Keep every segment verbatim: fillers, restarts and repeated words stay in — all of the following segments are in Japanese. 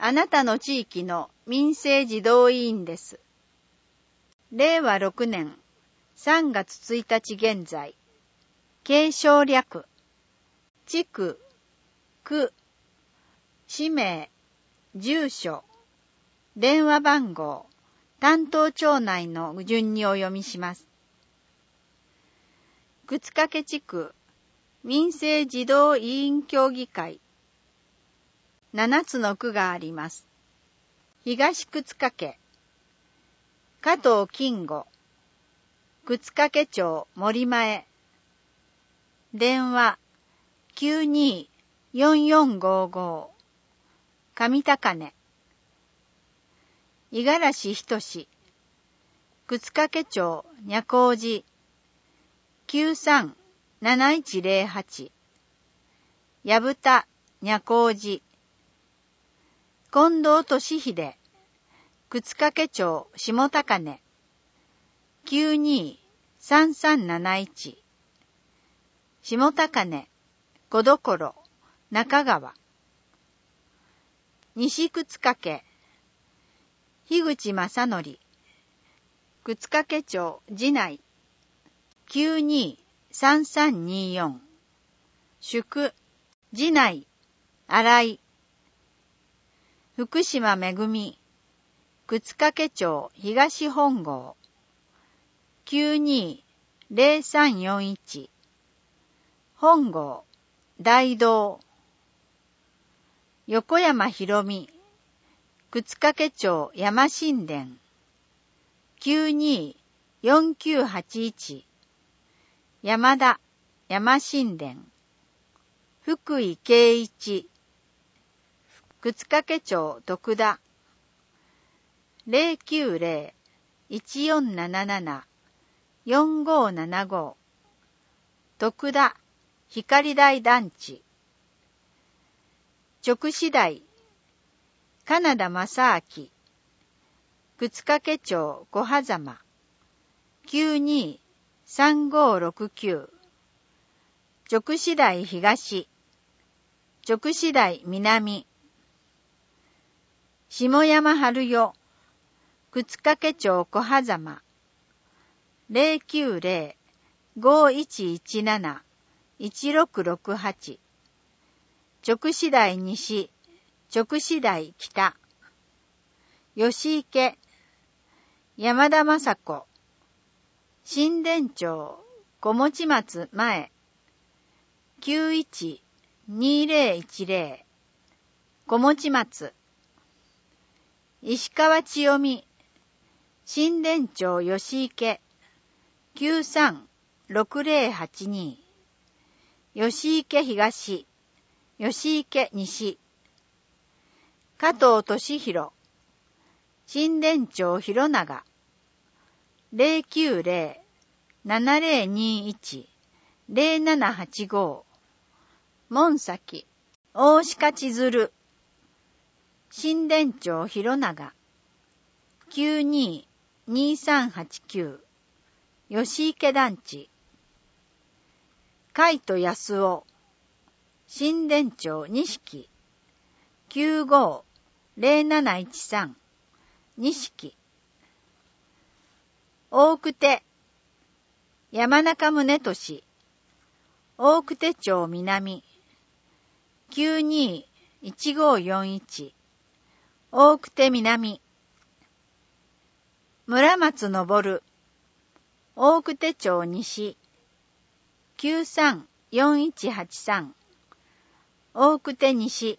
あなたの地域の民生児童委員です。れいわろくねんさんがつついたち現在、継承略、地区、区、氏名、住所、電話番号、担当町内の順にお読みします。沓掛地区民生児童委員協議会、ななつの区があります。東沓掛、加藤金吾、沓掛町森前、電話 きゅうにーよんよんごーごー、上高根、五十嵐仁志、沓掛町若光寺、きゅうさんなないちぜろはち、矢蓋若光寺、近藤俊秀、沓掛町下高根、きゅうにーさんさんなないち、下高根、小所、中川、西沓掛、樋口正則、沓掛町次内、きゅうにーさんさんにーよん、宿、次内、新井、福島めぐみ、沓掛町東本郷、きゅうにーぜろさんよんいち、本郷、大道、横山ひろみ、沓掛町山新田、きゅうにーよんきゅうはちいち、山田、山新田、福井圭一、沓掛町徳田、ぜろきゅうぜろ いちよんなななな よんごーななごー、徳田、光台団地、直市台、金田正明、沓掛町小狭間、きゅうにーさんごーろくきゅう、直市台東、直市台南、下山春代、沓掛町小狭間、ぜろきゅうぜろ ごいちいちなな いちろくろくはち、直市台西、直市台北、吉池、山田雅子、新田町小持松前、きゅういちにーぜろいちぜろ、小持松、石川千代美、新田町吉池、きゅうさんろくぜろはちに、吉池東、吉池西、加藤俊弘、新田町広長、ぜろきゅうぜろ ななぜろにいち ぜろななはちごー、門崎、大鹿千鶴、新田町広長、きゅうにーにーさんはちきゅう、吉池団地、海と安尾、新田町錦、きゅうごーぜろなないちさん、錦、大久手、山中宗俊、大久手町南、きゅうにーいちごーよんいち、大久手南、村松昇、大久手町西、きゅうさんよんいちはちさん、大久手西、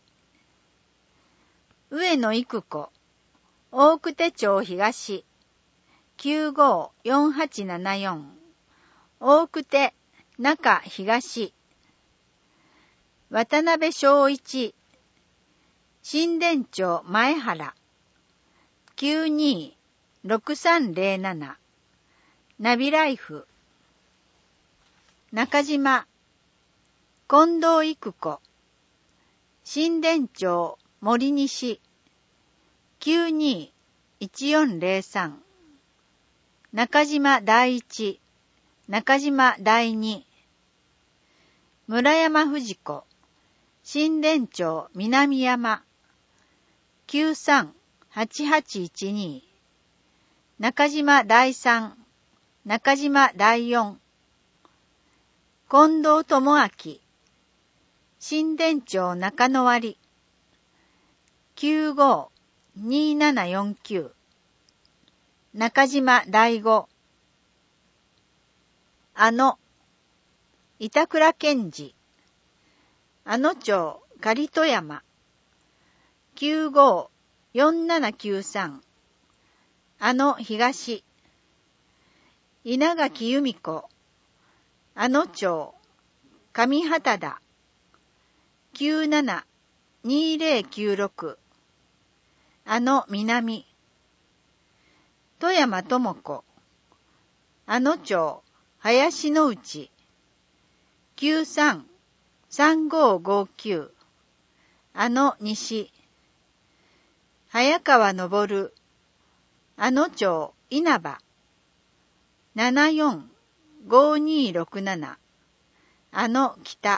上野育子、大久手町東、きゅうごーよんはちななよん、大久手中東、渡辺正一、新田町前原、きゅうにーろくさんぜろなな、ナビライフ、中島、近藤育子、新田町森西、きゅうにーいちよんぜろさん、中島第一、中島第二、村山藤子、新田町南山、ききゅうさんはちはちいちに、中島だいさん、中島だいよん、近藤智明、新田町中野割、きゅうごにななよんきゅう、中島だいご、あの、板倉健二、あの町狩戸山、きゅうごよんななきゅうさん、あの東、稲垣由美子、あの町上畑田、きゅうななにぜろきゅうろく、あの南、富山智子、あの町林の内、きゅうさんさんごごきゅう、あの西、早川昇、あの町稲葉、ななよんごにろくなな、あの北、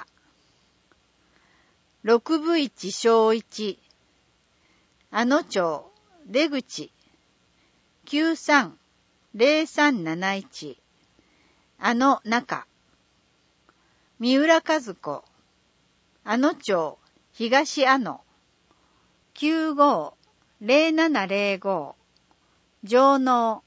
ろくぶいち小一、あの町出口、きゅうさんぜろさんなないち、あの中、三浦和子、あの町東あの、きゅうごぜろななぜろご、上納、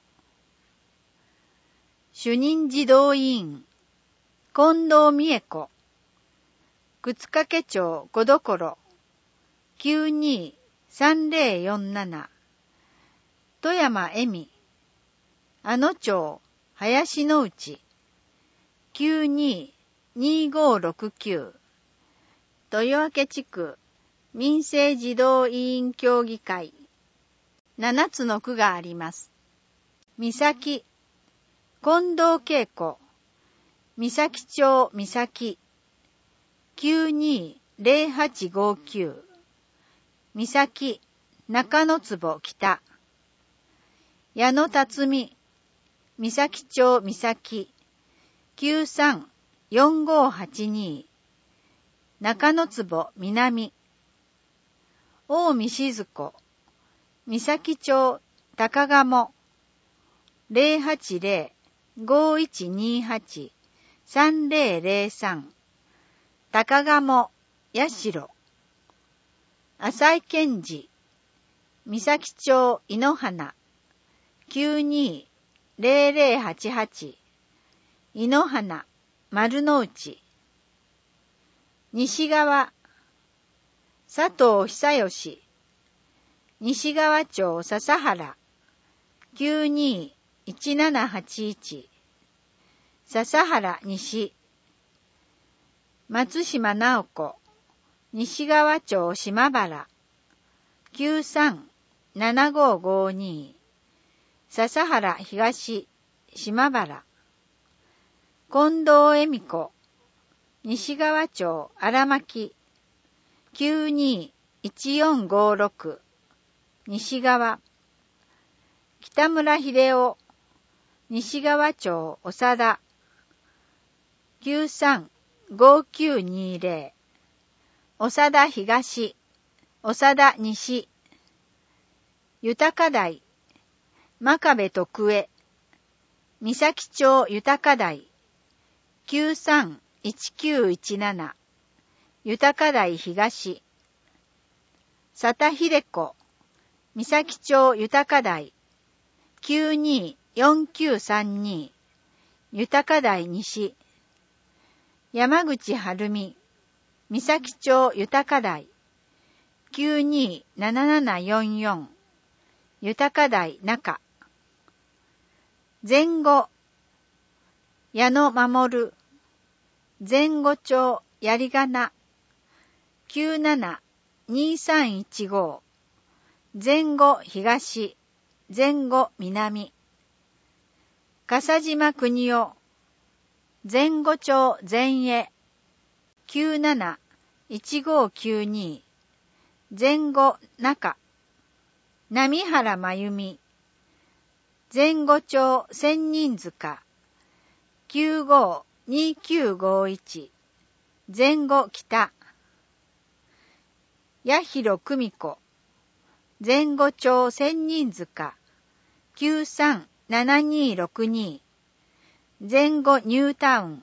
主任児童委員、近藤美恵子、靴掛町小所、きゅうにさんぜろよんなな、富山恵美、あの町林の内、きゅうににごろくきゅう、豊明地区民生児童委員協議会、ななつの区があります。三崎、近藤恵子、三崎町三崎、きゅうにぜろはちごきゅう、三崎、中野坪北、矢野辰巳、三崎町三崎、きゅうさんよんごはちに、中野坪南、大見静子、三崎町高鴨、ぜろはちぜろごいちにはちさんぜろぜろさん、高鴨八代、浅井健二、三崎町井の花、きゅうにぜろぜろはちはち、井の花丸の内、西側、佐藤久義、西川町笹原、きゅうにいちななはちいち、笹原西、松島直子、西川町島原、きゅうさんななごごに、笹原東、島原、近藤恵美子、西川町荒牧、きゅうにいちよんごろく、西川、北村秀夫、西川町長田、きゅうさんごきゅうにぜろ、長田東、長田西、豊台、真壁徳江、三崎町豊台、きゅうさんいちきゅういちなな、豊台東、佐田秀子、三崎町豊台、きゅうによんきゅうさんに、豊台西、山口晴美、三崎町豊台、きゅうにななななよんよん、豊台中、前後、矢野守、前後町槍ヶ名、きゅうななにさんいちご、前後東、前後南、笠島国夫、前後町前衛、きゅうなないちごきゅうに、前後中、波原真由美、前後町千人塚、きゅうごにきゅうごいち、前後北、八広久美子、 前後町千人塚きゅうさんななにろくに前後ニュータウン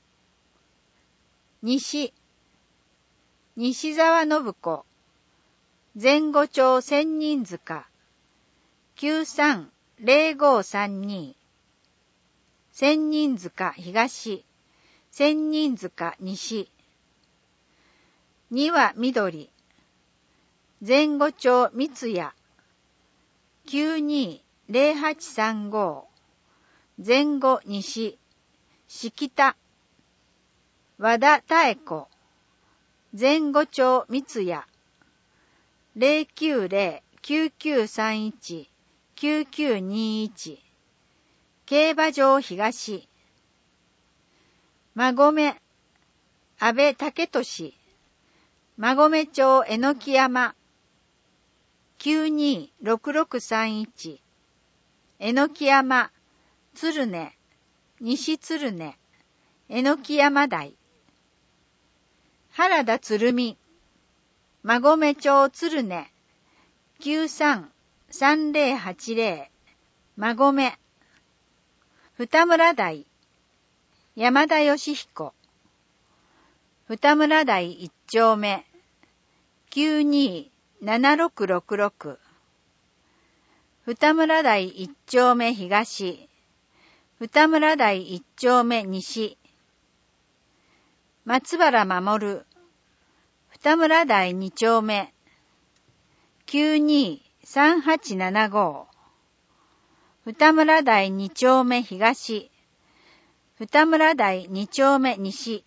西西沢信子前後町千人塚きゅうさんぜろごさんに千人塚東千人塚西には緑前後町三谷きゅうにぜろはちさんご前後西敷田和田妙子前後町三谷ぜろきゅうぜろ きゅうきゅうさんいち きゅうきゅうにいち競馬場東馬込安倍武俊馬込町えのき山きゅうにろくろくさんいちえのき山鶴根西鶴根えのき山台原田鶴見馬込町鶴根きゅうさんさんぜろはちぜろ馬込二村台山田義彦二村台一丁目きゅうにななろくろくろく二村台一丁目東二村台一丁目西松原守二村台二丁目きゅうにさんはちななご二村台二丁目東二村台二丁目西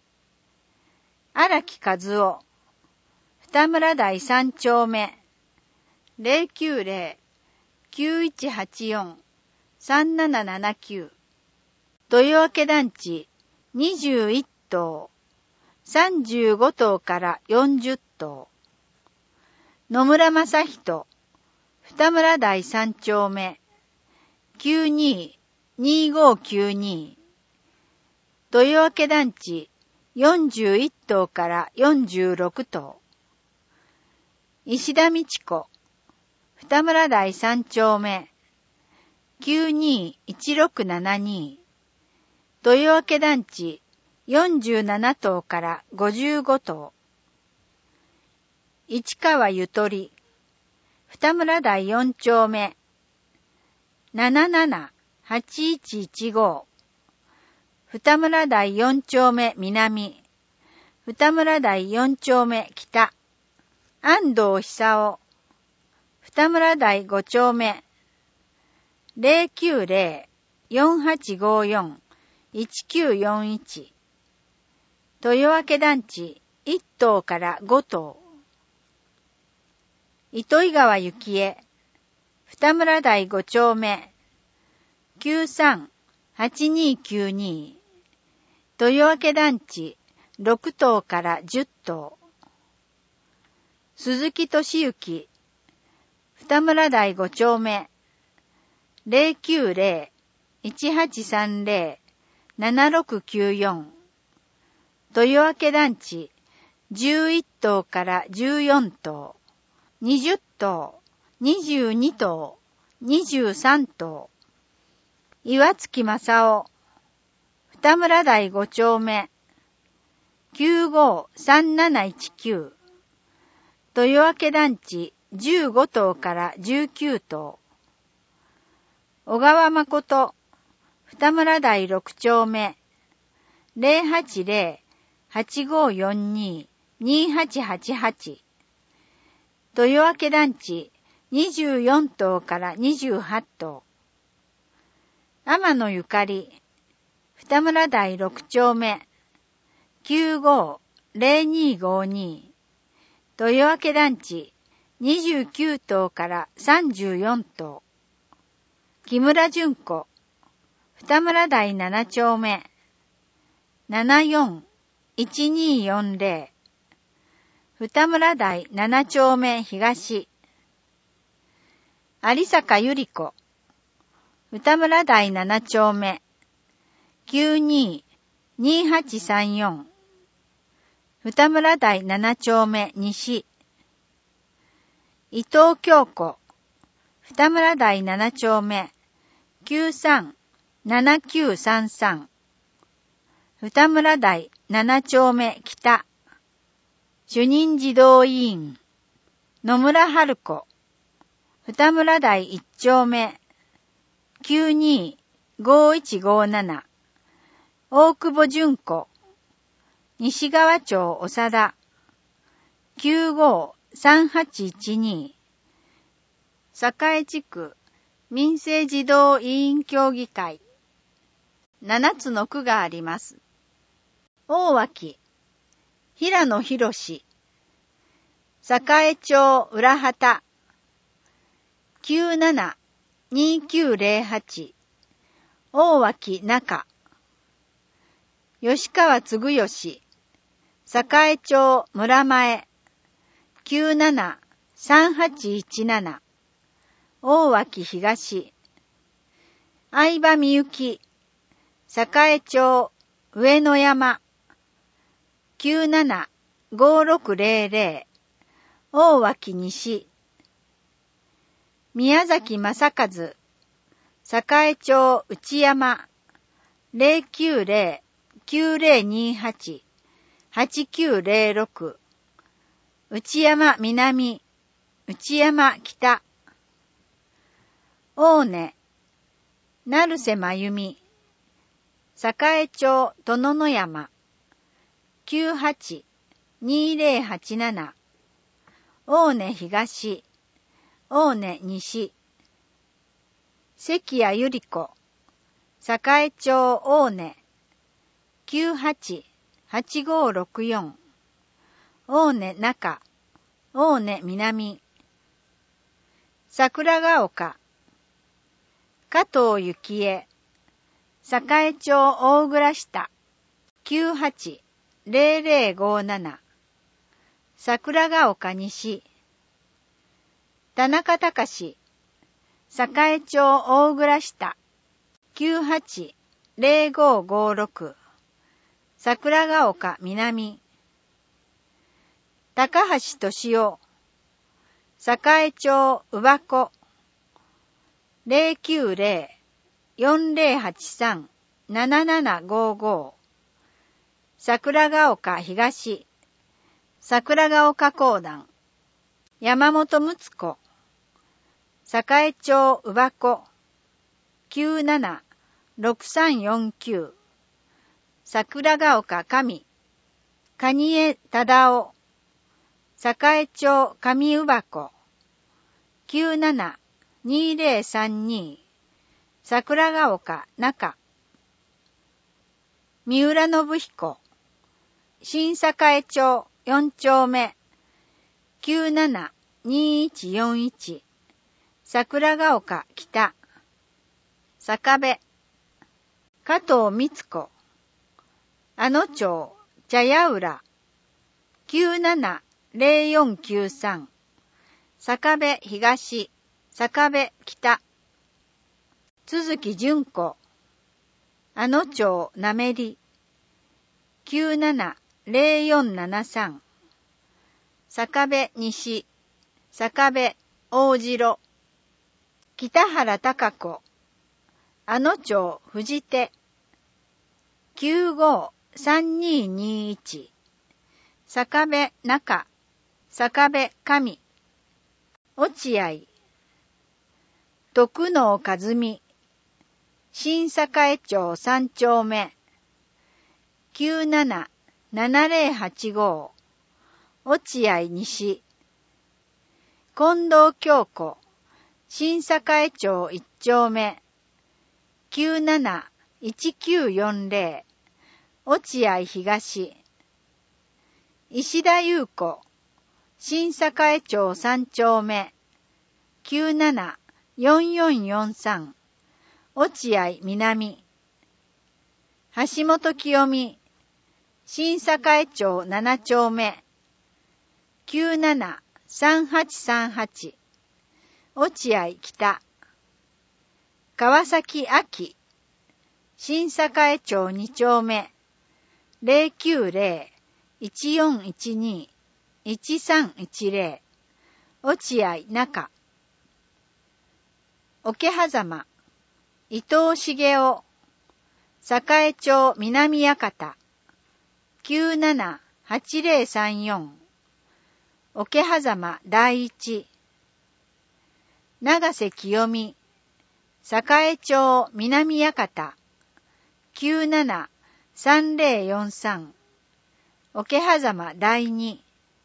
荒木和夫二村台三丁目ぜろきゅうぜろ きゅういちはちよん さんななななきゅう豊明団地にじゅういっとうさんじゅうごとうからよんじゅっとう野村正人二村台三丁目きゅうににごきゅうに豊明団地よんじゅういっとうからよんじゅうろくとう石田美智子二村台三丁目きゅうにいちろくななに豊明団地よんじゅうななとうからごじゅうごとう市川ゆとり二村台四丁目ななななはちいちいちご二村台四丁目南二村台四丁目北安藤久夫二村台五丁目ぜろきゅうぜろ よんはちごよん いちきゅうよんいち豊明団地いっとうからごとう糸魚川幸恵二村台五丁目きゅうさんはちにきゅうに豊明団地ろくとうからじゅっとう鈴木俊之二村台五丁目ぜろきゅうぜろ いちはちさんぜろ ななろくきゅうよん豊明団地じゅういっとうからじゅうよんとうにじゅっとうにじゅうにとうにじゅうさんとう岩月正夫二村台五丁目きゅうごさんなないちきゅう豊明団地じゅうごとうからじゅうきゅうとう小川誠二村台六丁目ぜろはちぜろ はちごよんに にはちはちはち豊明団地にじゅうよんとうからにじゅうはちとう天野ゆかり二村台六丁目きゅうごぜろにごに豊明団地にじゅうきゅうとうからさんじゅうよんとう木村純子二村台七丁目ななよんいちによんぜろ二村台七丁目東有坂ゆり子二村台七丁目きゅうににはちさんよん二村台七丁目西伊藤京子、二村台七丁目、きゅうさんななきゅうさんさん、二村台七丁目北、主任児童委員、野村春子、二村台一丁目、きゅうにーごーいちごーなな、大久保純子、西川町長田、きゅうごーさんはちいちに、栄地区民政児童委員協議会。七つの区があります。大脇、平野博士、栄町浦畑、きゅうななにきゅうぜろはち、大脇中、吉川嗣義、栄町村前、きゅうななさんはちいちなな、大脇東、相葉美幸、栄町上野山、きゅうななごーろくぜろぜろ、大脇西、宮崎正和、栄町内山、ぜろきゅうぜろきゅうぜろにはち はちきゅうぜろろく、内山南、内山北、大根、成瀬真由美、栄町殿の山、きゅうはちにぜろはちなな、大根東、大根西、関谷百合子、栄町大根、きゅうはちはちごーろくよん、大根中、大根南、桜ヶ丘、加藤幸恵、栄町大倉下、きゅうはちぜろぜろごーなな、桜ヶ丘西、田中隆、栄町大倉下、きゅうはちぜろごーごーろく、桜ヶ丘南、高橋俊夫、栄町宇和子、ぜろきゅうぜろよんぜろはちさんななななごーごー、桜ヶ丘東、桜ヶ丘公団、山本睦子、栄町宇和子、きゅうななろくさんよんきゅう、桜ヶ丘上、蟹江忠夫、栄町上宇和子、きゅうななにぜろさんに、桜ヶ丘中、三浦信彦、新栄町よん丁目、きゅうななにいちよんいち、桜ヶ丘北、坂部、加藤光子、あの町茶屋浦、きゅうななぜろよんきゅうさん、坂部東、坂部北、鈴木純子、あの町なめり、きゅうななぜろよんななさん、坂部西、坂部大城、北原貴子、あの町藤手、きゅうごーさんにーにーいち、坂部中、坂部上、落合、徳能和美、新栄町三丁目、きゅうななななぜろはちごー、落合西、近藤京子、新栄町一丁目、きゅうなないちきゅうよんぜろ、落合東、石田優子、新栄町三丁目、きゅうななよんよんよんさん、落合南、橋本清美、新栄町七丁目、きゅうななさんはちさんはち、落合北、川崎秋、新栄町二丁目、ぜろきゅうぜろいちよんいちにいちさんいちぜろ、 落合中、桶狭間、伊藤茂雄、栄町南館、きゅうななはちぜろさんよん、桶狭間第一、長瀬清美、栄町南館、きゅうななさんぜろよんさん、桶狭間第二、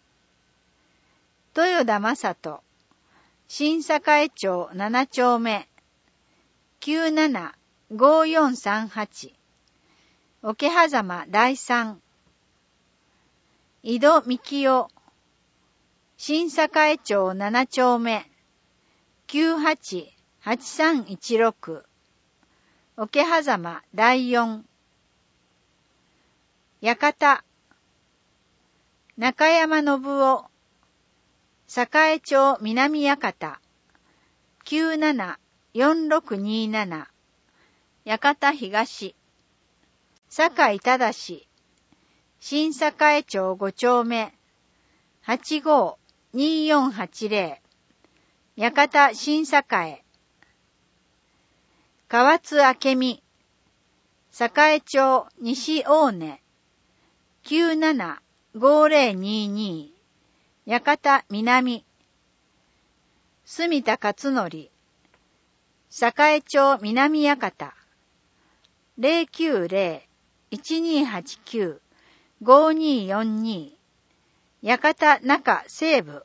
豊田正人、新栄町なな丁目、きゅうななごよんさんはち、桶狭間第三、井戸幹夫、新栄町なな丁目、きゅうはちはちさんいちろく、桶狭間第四、館、中山信夫、栄町南館、きゅうななよんろくになな、館東、酒井忠、新栄町ご丁目、はちごによんはちぜろ、館新栄、河津明美、栄町西大根、きゅうななごぜろにに、館南、住田勝則、栄町南館、ゼロきゅうゼロ いちにはちきゅう ごによんに、館中西部、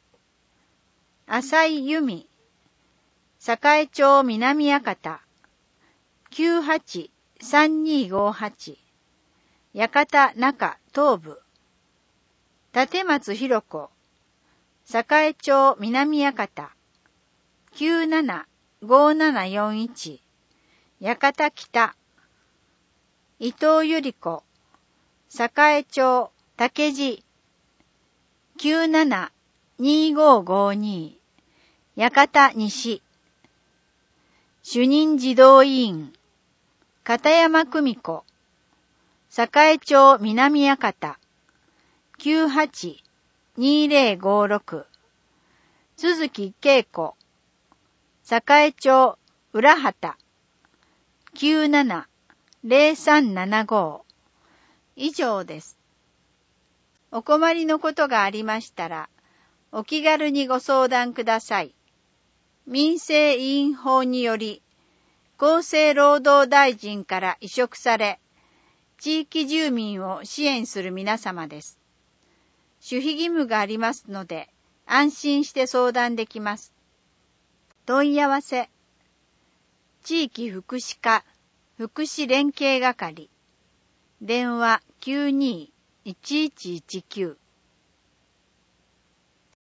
浅井由美、栄町南館、きゅうはちさんにごはち、館中東部、立松弘子、栄町南館、きゅうななごななよんいち、館北、伊藤由里子、栄町竹地、きゅうななにごごに、館西、主任児童委員、片山久美子、栄町南館、きゅうはちにぜろごろく、鈴木恵子、栄町浦畑、きゅうななぜろさんななご、以上です。お困りのことがありましたら、お気軽にご相談ください。民生委員法により、厚生労働大臣から委嘱され、地域住民を支援する皆様です。守秘義務がありますので、安心して相談できます。問い合わせ、地域福祉課福祉連携係、電話 きゅうにいちいちいちきゅう